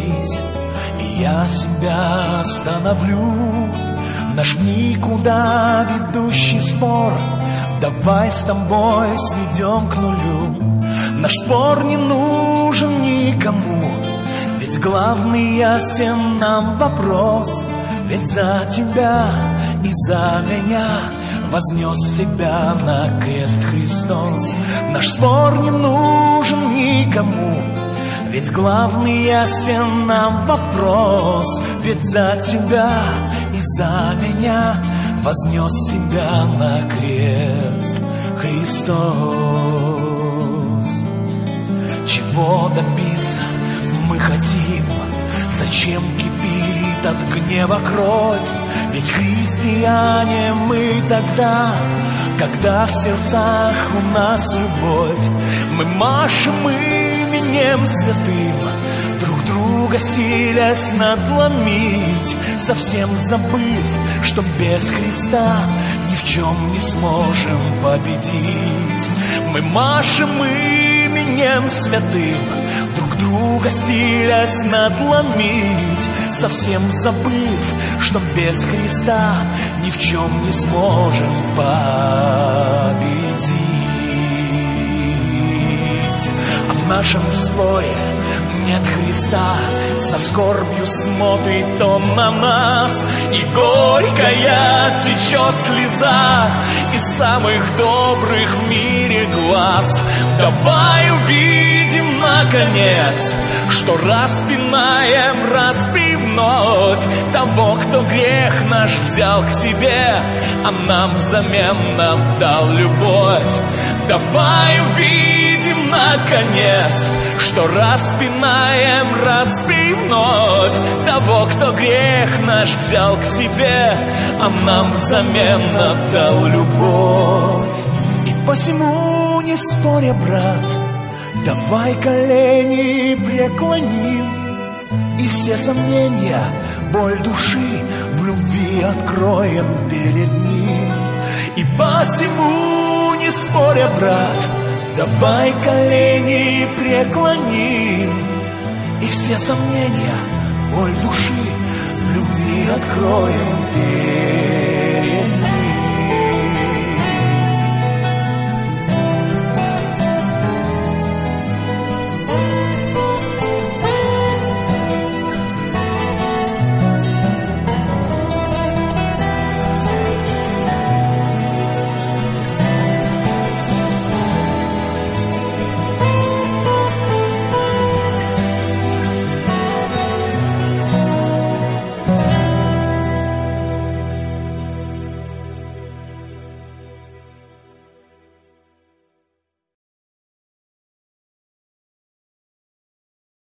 остановись, и я себя остановлю. Наш никуда ведущий спор давай с тобой сведем к нулю. Наш спор не нужен никому, ведь главный ясен нам вопрос. Ведь за тебя и за меня вознес себя на крест Христос. Наш спор не нужен никому, ведь главный ясен нам вопрос. Ведь за тебя и за меня вознес себя на крест Христос. Чего добиться мы хотим? Зачем кипит от гнева кровь? Ведь христиане мы тогда, когда в сердцах у нас любовь. Мы машем именем святым, друг друга силясь надломить, совсем забыв, что без Христа ни в чем не сможем победить. Мы машем именем святым, друг друга силясь надломить, совсем забыв, что без Христа ни в чем не сможем победить. А в нашем споре нет Христа, со скорбью смотрит Он на нас, и горькая течет слеза из самых добрых в мире глаз. Давай увидим наконец, что распинаем, распи вновь того, кто грех наш взял к себе, а нам взамен отдал любовь. Давай увидим наконец, что распинаем, распи вновь того, кто грех наш взял к себе, а нам взамен отдал любовь. И посему не споря, брат, давай колени преклоним, и все сомнения, боль души в любви откроем перед Ним. И посему не споря, брат, давай колени преклоним, и все сомнения, боль души в любви откроем перед